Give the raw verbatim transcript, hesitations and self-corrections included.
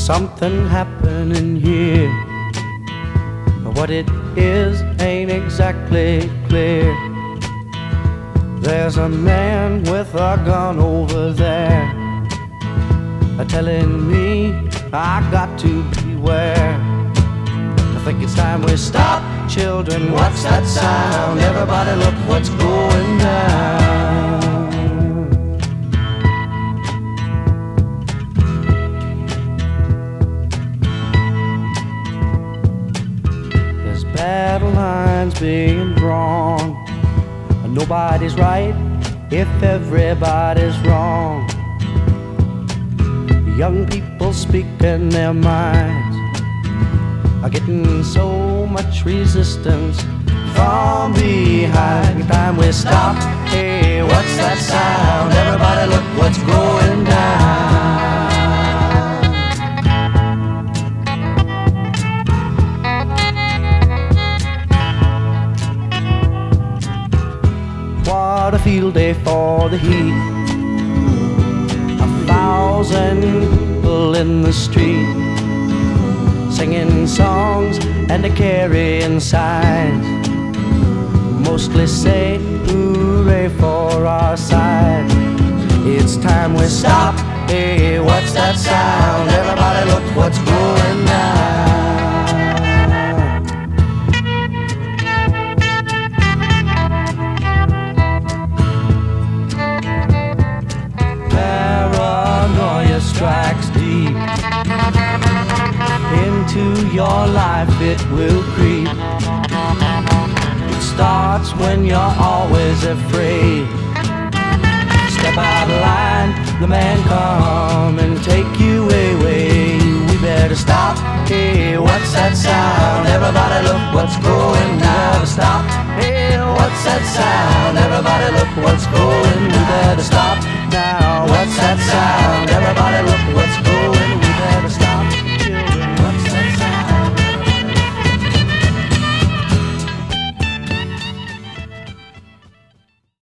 something happening here, but what it is ain't exactly clear. There's a man with a gun over there, telling me I got to beware. I think it's time we stop. Children, what's that sound? Everybody look what's going down. There's battle lines being drawn. Nobody's right if everybody's wrong. Young people speaking their minds are getting so much resistance from behind. Time we stop. Hey, what's that sound? Everybody look what's going down. What a field day for the heat. A thousand people in the street, singing songs and a carrying signs, mostly say hooray for our side. It's time we stop. Hey, what's that sound? Everybody look what's going down. Paranoia strikes deep into your life, it will creep. It starts when you're always afraid. Step out of line, the man come and take you away. We better stop. Hey, what's that sound? Everybody look what's going down. Stop.